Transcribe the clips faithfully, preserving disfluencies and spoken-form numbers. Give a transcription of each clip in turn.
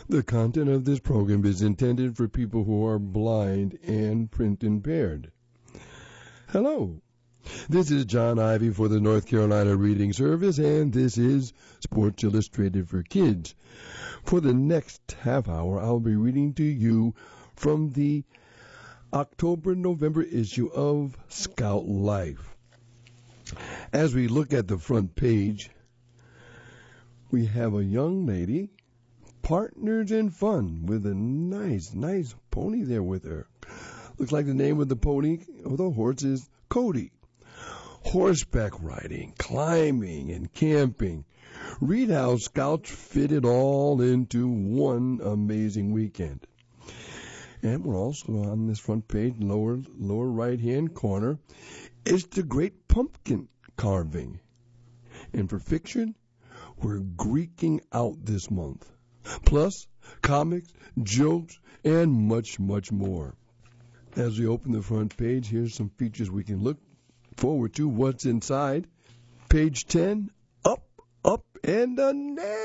The content of this program is intended for people who are blind and print impaired. Hello, this is John Ivy for the North Carolina Reading Service, and this is Sports Illustrated for Kids. For the next half hour, I'll be reading to you from the October-November issue of Scout Life. As we look at the front page, we have a young lady, partners in fun, with a nice, nice pony there with her. Looks like the name of the pony or the horse is Cody. Horseback riding, climbing, and camping. Read how Scouts fit it all into one amazing weekend. And we're also on this front page, lower lower right-hand corner, is the great pumpkin carving. And for fiction, we're Greeking out this month. Plus, comics, jokes, and much, much more. As we open the front page, here's some features we can look forward to. What's inside? Page ten, up, up, and a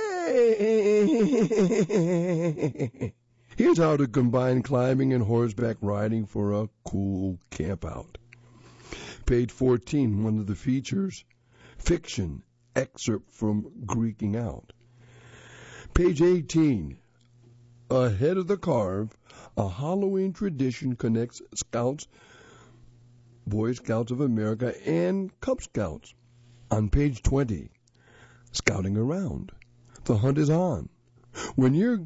nay. Here's how to combine climbing and horseback riding for a cool campout. Page fourteen, one of the features, fiction, excerpt from Greeking out. Page eighteen, ahead of the carve, a Halloween tradition connects Scouts, Boy Scouts of America, and Cub Scouts. On page twenty, scouting around. The hunt is on. When you're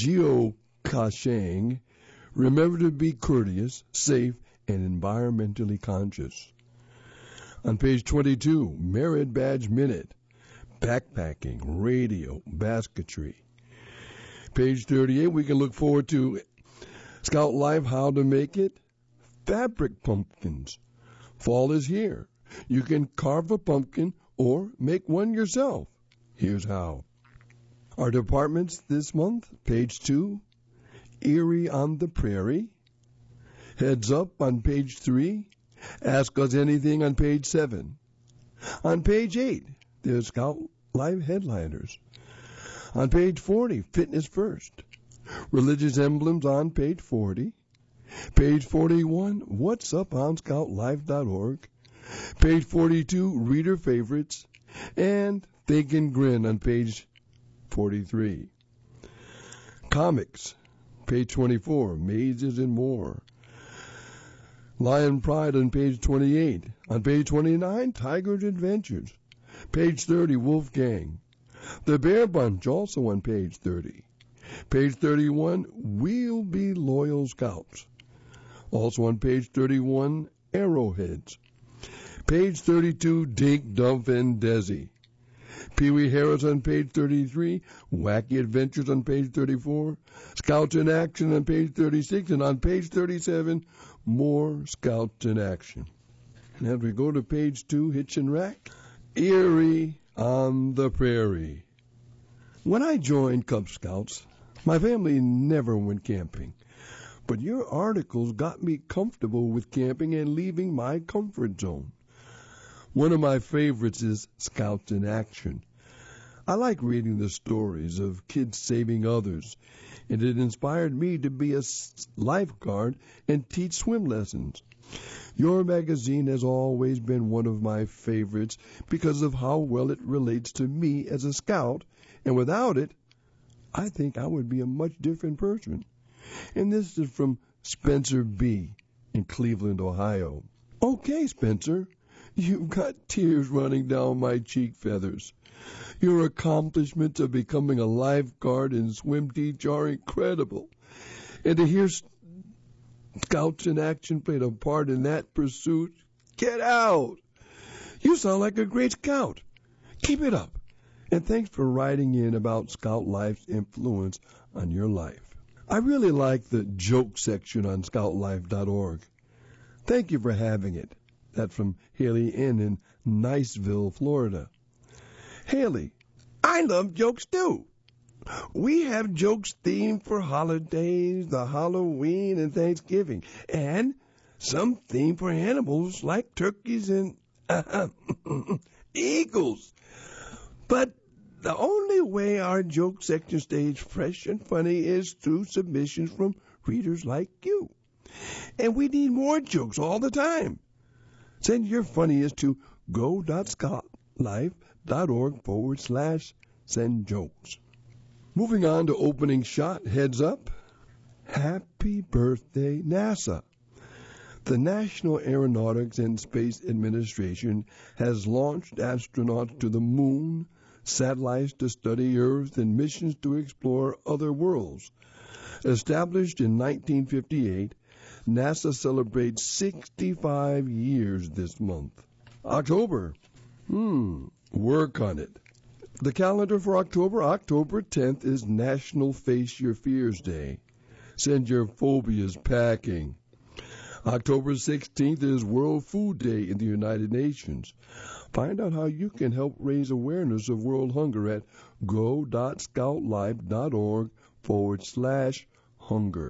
geocaching, remember to be courteous, safe, and environmentally conscious. On page twenty-two, Merit Badge Minute. Backpacking, radio, basketry. Page thirty-eight, we can look forward to Scout Life, how to make it. Fabric pumpkins. Fall is here. You can carve a pumpkin or make one yourself. Here's how. Our departments this month, page two, Erie on the Prairie. Heads Up on page three. Ask Us Anything on page seven. On page eight, there's Scout Life headliners. On page forty, Fitness First. Religious emblems on page forty. Page forty-one, What's Up on scout life dot org. Page forty-two, Reader Favorites. And Think and Grin on page forty-three. Comics, page twenty-four, Mazes and More. Lion Pride on page twenty-eight. On page twenty-nine, Tiger's Adventures. Page thirty, Wolfgang. The Bear Bunch, also on page thirty. Page thirty-one, We'll Be Loyal Scouts. Also on page thirty-one, Arrowheads. Page thirty-two, Dink, Dump, and Desi. Pee Wee Harris on page thirty-three, Wacky Adventures on page thirty-four, Scouts in Action on page thirty-six, and on page thirty-seven, more Scouts in Action. And as we go to page two, Hitch and Rack, Erie on the Prairie. When I joined Cub Scouts, my family never went camping. But your articles got me comfortable with camping and leaving my comfort zone. One of my favorites is Scouts in Action. I like reading the stories of kids saving others, and it inspired me to be a lifeguard and teach swim lessons. Your magazine has always been one of my favorites because of how well it relates to me as a scout, and without it, I think I would be a much different person. And this is from Spencer B. in Cleveland, Ohio. Okay, Spencer, you've got tears running down my cheek feathers. Your accomplishments of becoming a lifeguard and swim teach are incredible. And to hear Scouts in Action played a part in that pursuit, get out! You sound like a great scout. Keep it up. And thanks for writing in about Scout Life's influence on your life. I really like the joke section on scout life dot org. Thank you for having it. That's from Haley N. in Niceville, Florida. Haley, I love jokes too. We have jokes themed for holidays, the Halloween and Thanksgiving, and some themed for animals like turkeys and uh, eagles. But The only way our joke section stays fresh and funny is through submissions from readers like you. And we need more jokes all the time. Send your funniest to go.scoutlife.org forward slash send jokes. Moving on to opening shot, heads up. Happy birthday, NASA. The National Aeronautics and Space Administration has launched astronauts to the moon, satellites to study Earth, and missions to explore other worlds. Established in nineteen fifty-eight, NASA celebrates sixty-five years this month. October. Hmm, work on it. The calendar for October, October tenth is National Face Your Fears Day. Send your phobias packing. October sixteenth is World Food Day in the United Nations. Find out how you can help raise awareness of world hunger at go.scoutlife.org forward slash hunger.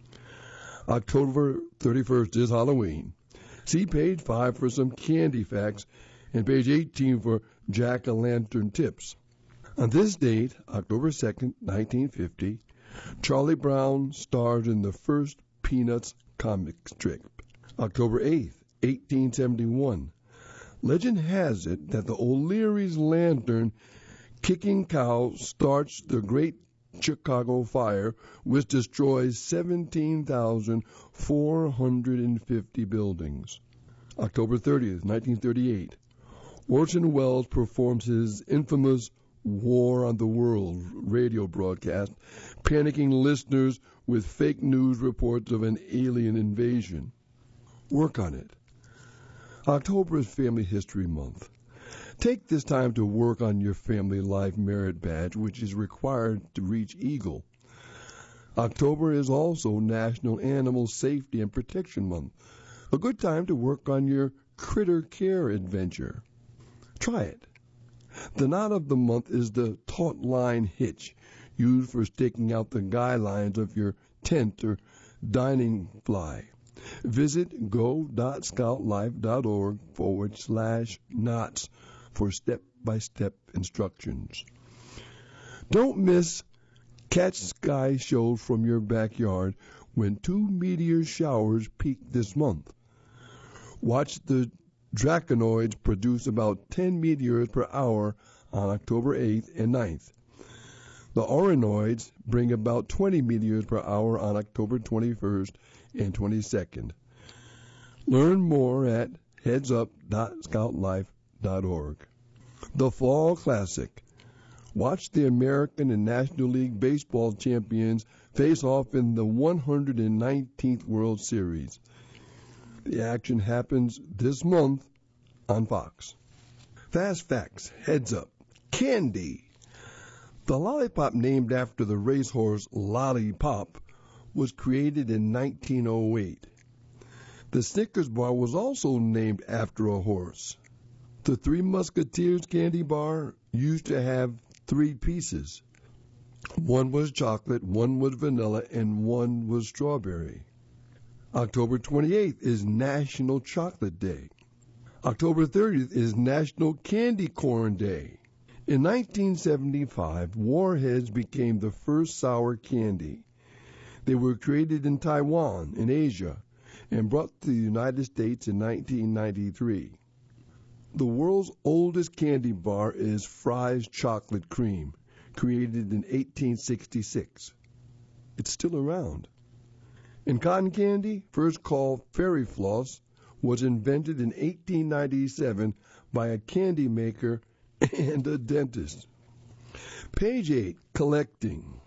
October thirty-first is Halloween. See page five for some candy facts and page eighteen for jack-o'-lantern tips. On this date, October second, nineteen fifty, Charlie Brown starred in the first Peanuts comic strip. October eighth, eighteen seventy-one, legend has it that the O'Leary's lantern kicking cow starts the Great Chicago Fire, which destroys seventeen thousand four hundred fifty buildings. October thirtieth, nineteen thirty-eight, Orson Welles performs his infamous War on the World radio broadcast, panicking listeners with fake news reports of an alien invasion. Work on it. October is Family History Month. Take this time to work on your Family Life Merit Badge, which is required to reach Eagle. October is also National Animal Safety and Protection Month, a good time to work on your critter care adventure. Try it. The knot of the month is the taut line hitch, used for staking out the guy lines of your tent or dining fly. Visit go.scoutlife.org forward slash knots for step-by-step instructions. Don't miss Catch Sky shows from your backyard when two meteor showers peak this month. Watch the Draconoids produce about ten meteors per hour on October eighth and ninth. The Orionoids bring about twenty meteors per hour on October twenty-first and twenty-second. Learn more at heads up dot scoutlife dot org. The Fall Classic. Watch the American and National League Baseball champions face off in the one hundred nineteenth World Series. The action happens this month on Fox. Fast Facts, heads up. Candy. The lollipop named after the racehorse Lollipop was created in nineteen oh eight. The Snickers bar was also named after a horse. The Three Musketeers candy bar used to have three pieces. One was chocolate, one was vanilla, and one was strawberry. October twenty-eighth is National Chocolate Day. October thirtieth is National Candy Corn Day. In nineteen seventy-five, Warheads became the first sour candy. They were created in Taiwan, in Asia, and brought to the United States in nineteen ninety-three. The world's oldest candy bar is Fry's Chocolate Cream, created in eighteen sixty-six. It's still around. In cotton candy, first called Fairy Floss, was invented in eighteen ninety-seven by a candy maker and a dentist. Page eight, collecting.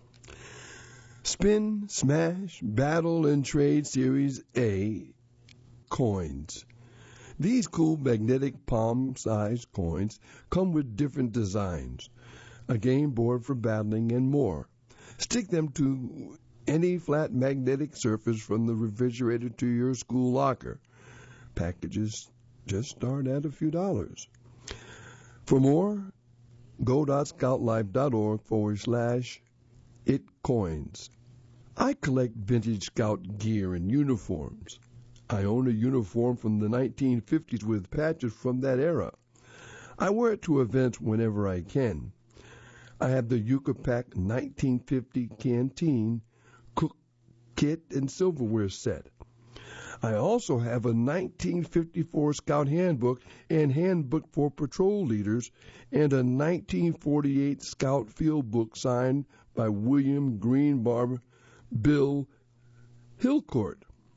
Spin, Smash, Battle, and Trade Series A coins. These cool magnetic palm-sized coins come with different designs, a game board for battling, and more. Stick them to any flat magnetic surface from the refrigerator to your school locker. Packages just start at a few dollars. For more, go.scoutlife.org forward slash it coins. I collect vintage Scout gear and uniforms. I own a uniform from the nineteen fifties with patches from that era. I wear it to events whenever I can. I have the Yucca nineteen fifty canteen, cook kit, and silverware set. I also have a nineteen fifty-four Scout Handbook and Handbook for Patrol Leaders and a nineteen forty-eight Scout Field Book signed by William Greenbarb Bill Hillcourt.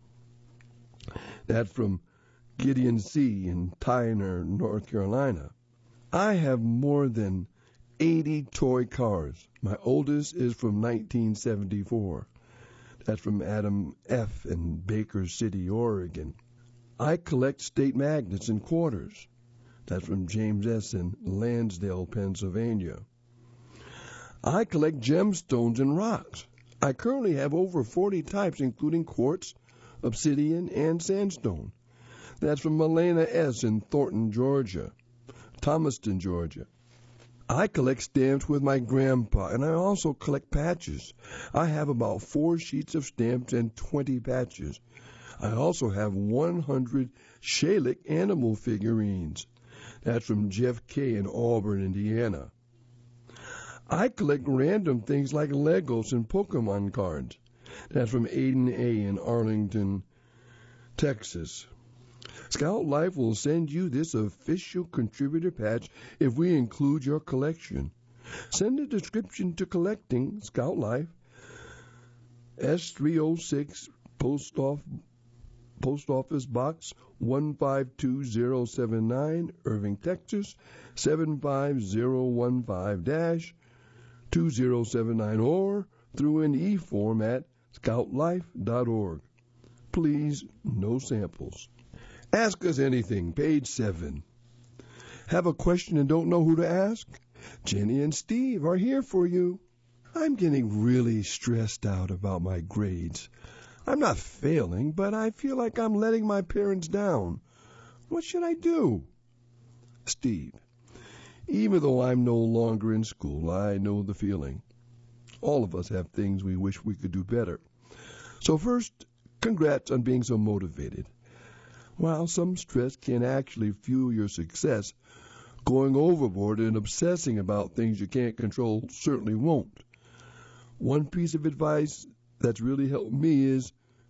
That's from Gideon C. in Tyner, North Carolina. I have more than eighty toy cars. My oldest is from nineteen seventy-four. That's from Adam F. in Baker City, Oregon. I collect state magnets and quarters. That's from James S. in Lansdale, Pennsylvania. I collect gemstones and rocks. I currently have over forty types, including quartz, obsidian, and sandstone. That's from Elena S. in Thornton, Georgia. Thomaston, Georgia. I collect stamps with my grandpa, and I also collect patches. I have about four sheets of stamps and twenty patches. I also have one hundred Shalik animal figurines. That's from Jeff K. in Auburn, Indiana. I collect random things like Legos and Pokemon cards. That's from Aiden A. in Arlington, Texas. Scout Life will send you this official contributor patch if we include your collection. Send a description to Collecting Scout Life, S three oh six, Post, off, Post Office Box one five two zero seven nine, Irving, Texas, seven five zero one five two zero seven nine, or through an e-form at scout life dot org. Please, no samples. Ask Us Anything, page seven. Have a question and don't know who to ask? Jenny and Steve are here for you. I'm getting really stressed out about my grades. I'm not failing, but I feel like I'm letting my parents down. What should I do? Steve, even though I'm no longer in school, I know the feeling. All of us have things we wish we could do better. So first, congrats on being so motivated. While some stress can actually fuel your success, going overboard and obsessing about things you can't control certainly won't. One piece of advice that's really helped me is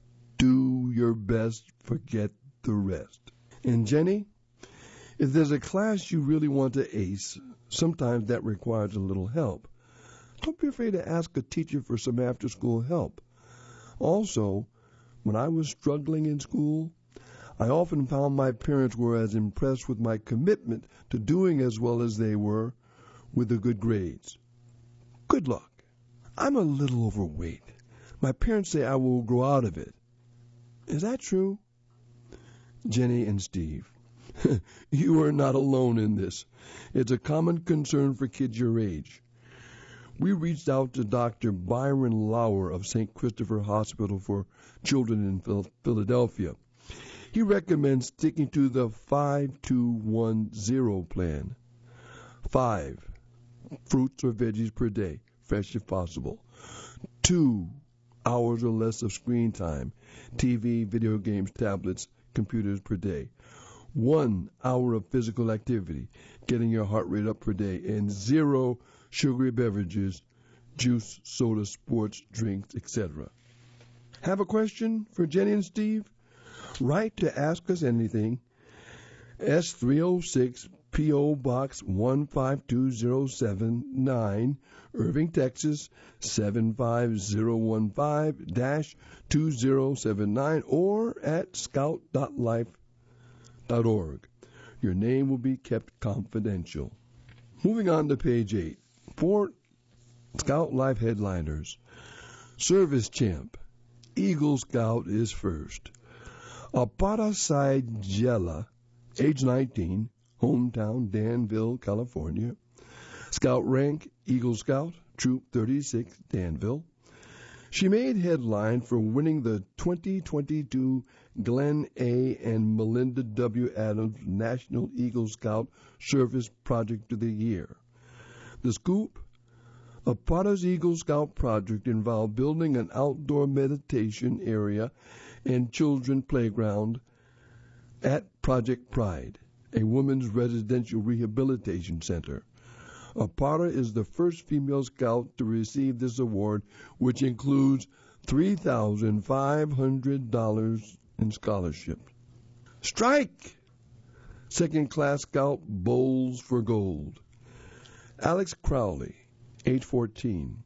do your best, forget the rest. And Jenny, if there's a class you really want to ace, sometimes that requires a little help. Don't be afraid to ask a teacher for some after-school help. Also, when I was struggling in school, I often found my parents were as impressed with my commitment to doing as well as they were with the good grades. Good luck. I'm a little overweight. My parents say I will grow out of it. Is that true? Jenny and Steve, you are not alone in this. It's a common concern for kids your age. We reached out to Doctor Byron Lauer of Saint Christopher Hospital for Children in Philadelphia. He recommends sticking to the five two one zero plan. Five, fruits or veggies per day, fresh if possible. Two, hours or less of screen time, T V, video games, tablets, computers per day. One hour of physical activity, getting your heart rate up per day, and zero sugary beverages, juice, soda, sports, drinks, et cetera. Have a question for Jenny and Steve? Write to Ask Us Anything, S three oh six, P O. Box one five two zero seven nine, Irving, Texas, seven five zero one five two zero seven nine, or at scout dot life dot org. Your name will be kept confidential. Moving on to page eight. Four Scout Life headliners. Service Champ. Eagle Scout is first. Apara Saigela, age nineteen, hometown Danville, California. Scout rank, Eagle Scout, Troop thirty-six, Danville. She made headline for winning the twenty twenty-two Glenn A. and Melinda W. Adams National Eagle Scout Service Project of the Year. The scoop? Apara's Eagle Scout project involved building an outdoor meditation area and children playground at Project Pride, a women's residential rehabilitation center. Apara is the first female scout to receive this award, which includes three thousand five hundred dollars in scholarship. Strike! Second class scout bowls for gold. Alex Crowley, age fourteen.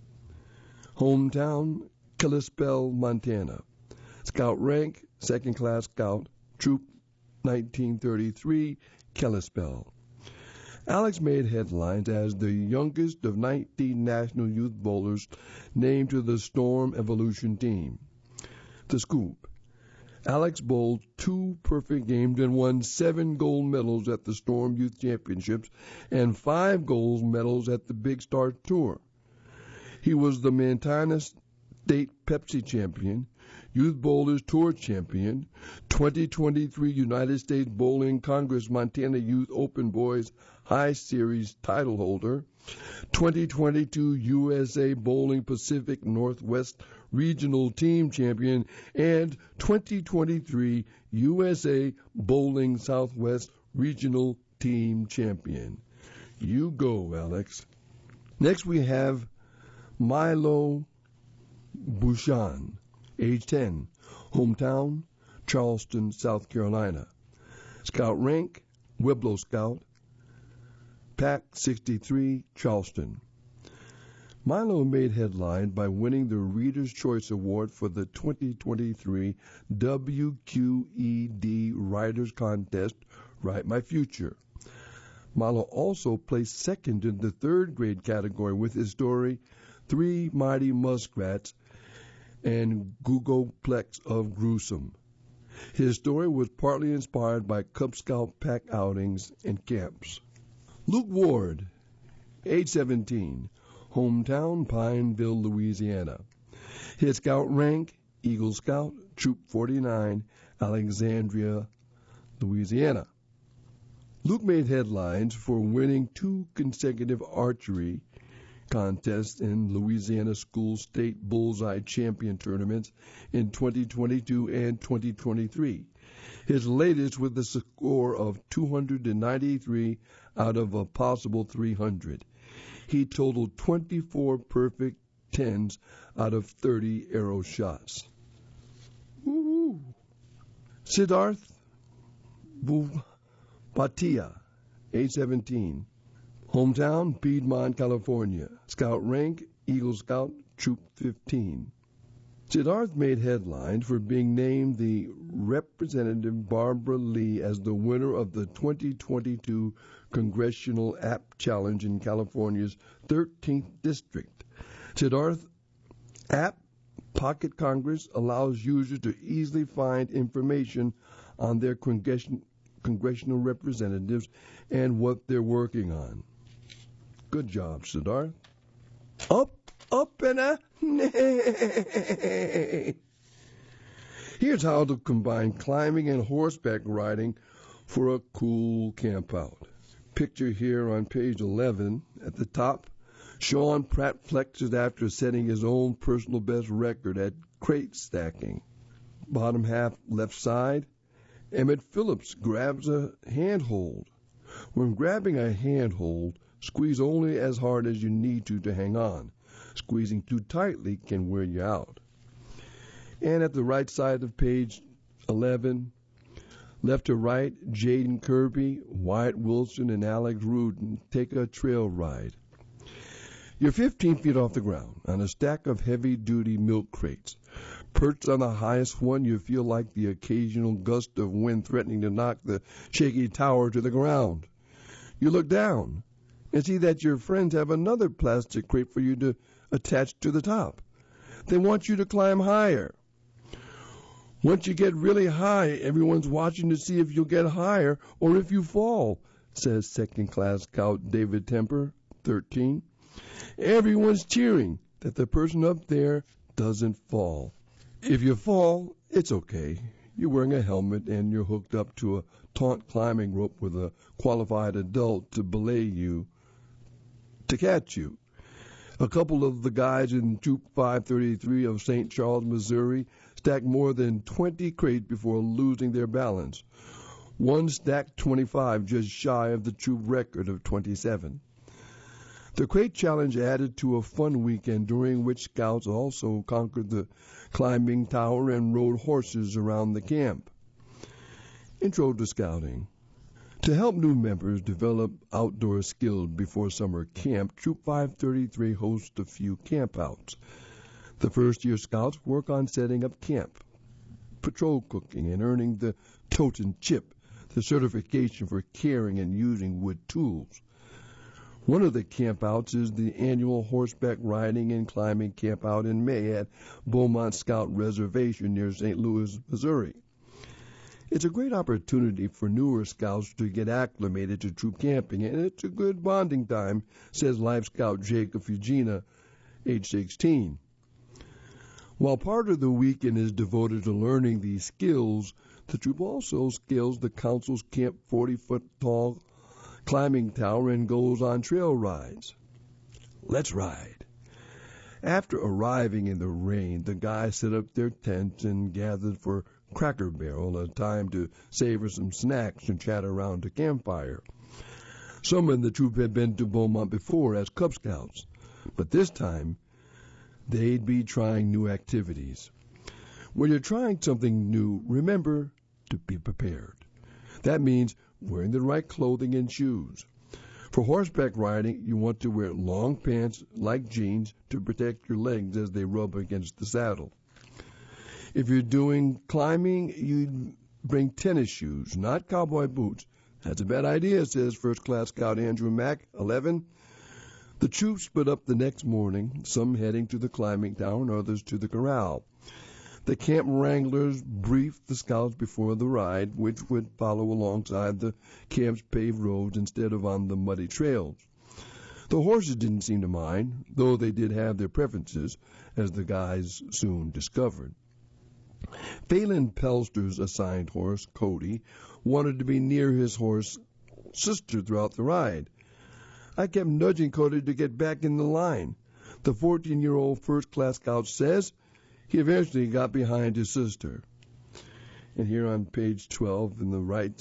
Hometown, Kalispell, Montana. Scout rank, second class scout, troop nineteen thirty-three, Kalispell. Alex made headlines as the youngest of nineteen National Youth Bowlers named to the Storm Evolution team. The scoop. Alex bowled two perfect games and won seven gold medals at the Storm Youth Championships and five gold medals at the Big Star Tour. He was the Montana State Pepsi champion, Youth Bowlers Tour champion, twenty twenty-three United States Bowling Congress Montana Youth Open Boys High Series title holder, twenty twenty-two U S A Bowling Pacific Northwest Regional Team Champion, and twenty twenty-three U S A Bowling Southwest Regional Team Champion. You go, Alex. Next we have Milo Bouchan, age ten, hometown, Charleston, South Carolina. Scout rank, Weblo Scout, Pac sixty-three, Charleston. Milo made headline by winning the Reader's Choice Award for the twenty twenty-three W Q E D Writers Contest, Write My Future. Milo also placed second in the third grade category with his story, Three Mighty Muskrats and Googleplex of Gruesome. His story was partly inspired by Cub Scout pack outings and camps. Luke Ward, age seventeen, hometown, Pineville, Louisiana. His scout rank, Eagle Scout, Troop forty-nine, Alexandria, Louisiana. Luke made headlines for winning two consecutive archery contests in Louisiana School State Bullseye Champion tournaments in twenty twenty-two and twenty twenty-three. His latest with a score of two hundred ninety-three out of a possible three hundred. He totaled twenty-four perfect tens out of thirty arrow shots. Woo-hoo. Siddharth Bhatia, age seventeen. Hometown, Piedmont, California. Scout rank, Eagle Scout, Troop fifteen. Siddharth made headlines for being named the Representative Barbara Lee as the winner of the twenty twenty-two Congressional App Challenge in California's thirteenth District. Siddharth App Pocket Congress allows users to easily find information on their congression, congressional representatives and what they're working on. Good job, Siddharth. Up, up, and a nay. Here's how to combine climbing and horseback riding for a cool campout. Picture here on page eleven at the top. Sean Pratt flexes after setting his own personal best record at crate stacking. Bottom half left side. Emmett Phillips grabs a handhold. When grabbing a handhold, squeeze only as hard as you need to to hang on. Squeezing too tightly can wear you out. And at the right side of page eleven, left to right, Jaden Kirby, Wyatt Wilson, and Alex Rudin take a trail ride. You're fifteen feet off the ground on a stack of heavy-duty milk crates. Perched on the highest one, you feel like the occasional gust of wind threatening to knock the shaky tower to the ground. You look down and see that your friends have another plastic crate for you to attach to the top. They want you to climb higher. Once you get really high, everyone's watching to see if you'll get higher or if you fall, says second-class scout David Temper, thirteen. Everyone's cheering that the person up there doesn't fall. If you fall, it's okay. You're wearing a helmet and you're hooked up to a taut climbing rope with a qualified adult to belay you, to catch you. A couple of the guys in Troop five thirty-three of Saint Charles, Missouri, stacked more than twenty crates before losing their balance. One stacked twenty-five, just shy of the troop record of twenty-seven. The Crate Challenge added to a fun weekend during which scouts also conquered the climbing tower and rode horses around the camp. Intro to Scouting. To help new members develop outdoor skills before summer camp, Troop five thirty-three hosts a few campouts. The first-year scouts work on setting up camp, patrol cooking, and earning the Toten Chip, the certification for carrying and using wood tools. One of the campouts is the annual horseback riding and climbing campout in May at Beaumont Scout Reservation near Saint Louis, Missouri. It's a great opportunity for newer scouts to get acclimated to troop camping, and it's a good bonding time, says Life Scout Jacob Fugina, age sixteen. While part of the weekend is devoted to learning these skills, the troop also scales the council's Camp forty-foot-tall climbing tower and goes on trail rides. Let's ride. After arriving in the rain, the guys set up their tents and gathered for Cracker Barrel, a time to savor some snacks and chat around a campfire. Some in the troop had been to Beaumont before as Cub Scouts, but this time they'd be trying new activities. When you're trying something new, remember to be prepared. That means wearing the right clothing and shoes. For horseback riding, you want to wear long pants like jeans to protect your legs as they rub against the saddle. If you're doing climbing, you bring tennis shoes, not cowboy boots. That's a bad idea, says First Class Scout Andrew Mack, eleven. The troop split up the next morning, some heading to the climbing tower and others to the corral. The camp wranglers briefed the scouts before the ride, which would follow alongside the camp's paved roads instead of on the muddy trails. The horses didn't seem to mind, though they did have their preferences, as the guys soon discovered. Phelan Pelster's assigned horse, Cody, wanted to be near his horse, Sister, throughout the ride. I kept nudging Cody to get back in the line. The fourteen-year-old first-class scout says he eventually got behind his sister. And here on page twelve, in the right,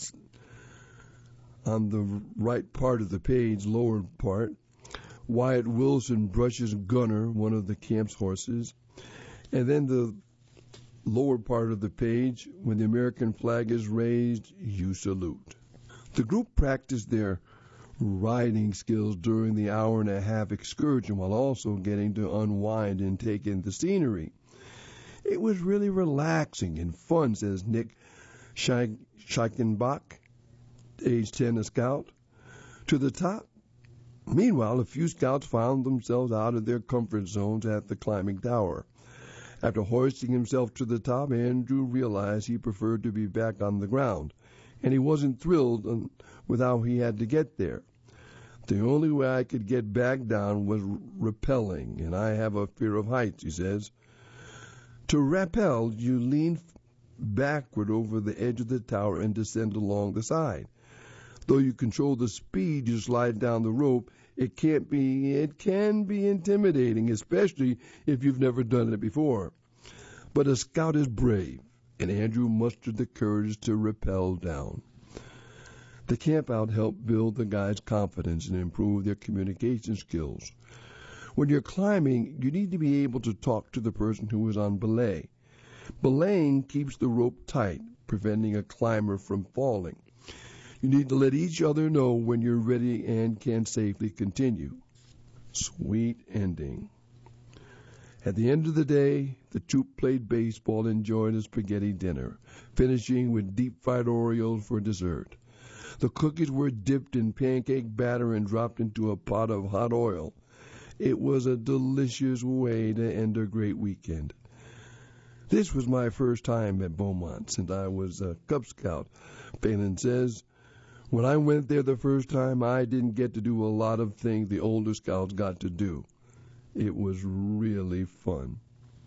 on the right part of the page, lower part, Wyatt Wilson brushes Gunner, one of the camp's horses. And then the lower part of the page, when the American flag is raised, you salute. The group practiced their riding skills during the hour and a half excursion while also getting to unwind and take in the scenery. It was really relaxing and fun, says Nick Scheichenbach, age ten, a scout. To the top. Meanwhile, a few scouts found themselves out of their comfort zones at the climbing tower. After hoisting himself to the top, Andrew realized he preferred to be back on the ground, and he wasn't thrilled with how he had to get there. The only way I could get back down was rappelling, and I have a fear of heights, he says. To rappel, you lean backward over the edge of the tower and descend along the side. Though you control the speed you slide down the rope, it can't be it can be intimidating, especially if you've never done it before. But a scout is brave, and Andrew mustered the courage to rappel down. The campout helped build the guys' confidence and improve their communication skills. When you're climbing, you need to be able to talk to the person who is on belay. Belaying keeps the rope tight, preventing a climber from falling. You need to let each other know when you're ready and can safely continue. Sweet ending. At the end of the day, the troop played baseball and enjoyed a spaghetti dinner, finishing with deep-fried Oreos for dessert. The cookies were dipped in pancake batter and dropped into a pot of hot oil. It was a delicious way to end a great weekend. This was my first time at Beaumont since I was a Cub Scout, Phelan says. When I went there the first time, I didn't get to do a lot of things the older scouts got to do. It was really fun.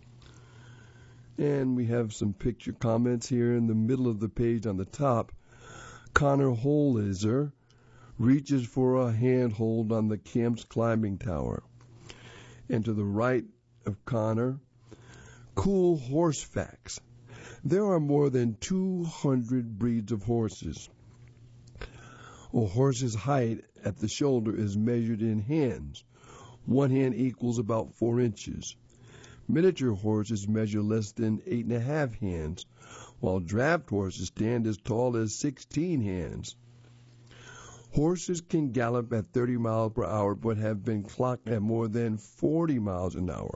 And we have some picture comments here in the middle of the page on the top. Connor Holizer reaches for a handhold on the camp's climbing tower. And to the right of Connor, cool horse facts. There are more than two hundred breeds of horses. A horse's height at the shoulder is measured in hands, One hand equals about four inches. Miniature horses measure less than eight and a half hands, while draft horses stand as tall as sixteen hands. Horses can gallop at thirty miles per hour, but have been clocked at more than forty miles an hour.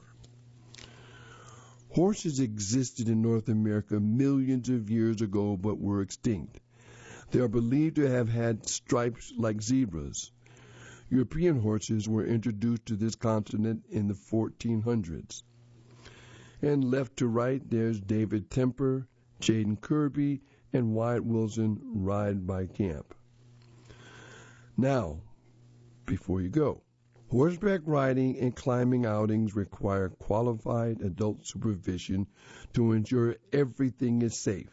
Horses existed in North America millions of years ago, but were extinct. They are believed to have had stripes like zebras. European horses were introduced to this continent in the fourteen hundreds. And left to right, there's David Temper, Jaden Kirby, and Wyatt Wilson ride by camp. Now, before you go, horseback riding and climbing outings require qualified adult supervision to ensure everything is safe.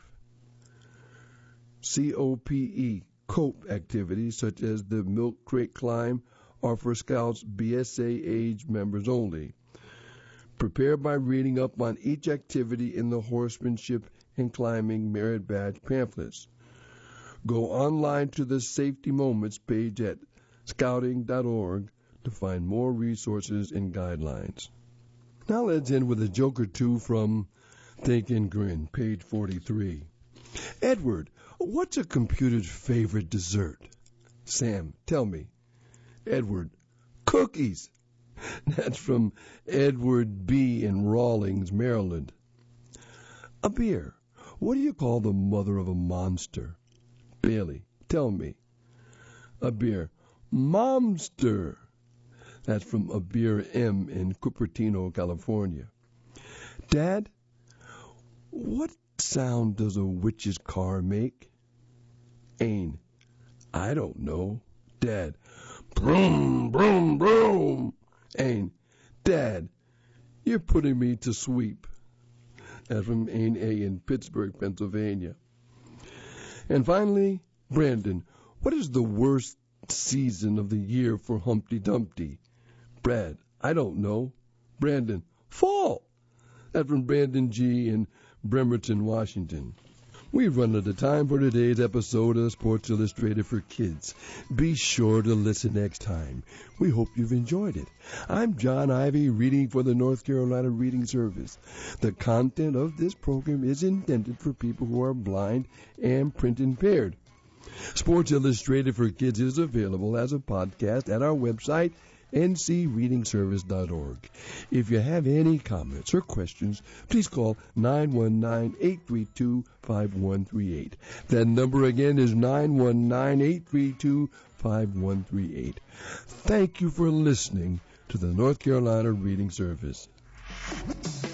C O P E, COPE activities such as the Milk Crate Climb are for Scouts B S A age members only. Prepare by reading up on each activity in the Horsemanship and Climbing Merit Badge pamphlets. Go online to the Safety Moments page at scouting dot org to find more resources and guidelines. Now let's end with a joke or two from Think and Grin, page forty-three. Edward, what's a computer's favorite dessert? Sam, tell me. Edward, cookies. That's from Edward B. in Rawlings, Maryland. A beer. What do you call the mother of a monster? Bailey, tell me. A beer. Momster. That's from A Beer M in Cupertino, California. Dad, what sound does a witch's car make? Ain, I don't know. Dad, broom, broom, broom. Ain, Dad, you're putting me to sleep. That's from Ain A in Pittsburgh, Pennsylvania. And finally, Brandon, what is the worst season of the year for Humpty Dumpty? Brad, I don't know. Brandon, fall. That's from Brandon G. in Bremerton, Washington. We've run out of time for today's episode of Sports Illustrated for Kids. Be sure to listen next time. We hope you've enjoyed it. I'm John Ivy, reading for the North Carolina Reading Service. The content of this program is intended for people who are blind and print impaired. Sports Illustrated for Kids is available as a podcast at our website, n c reading service dot org. If you have any comments or questions, please call nine one nine, eight three two, five one three eight. That number again is nine one nine, eight three two, five one three eight. Thank you for listening to the North Carolina Reading Service.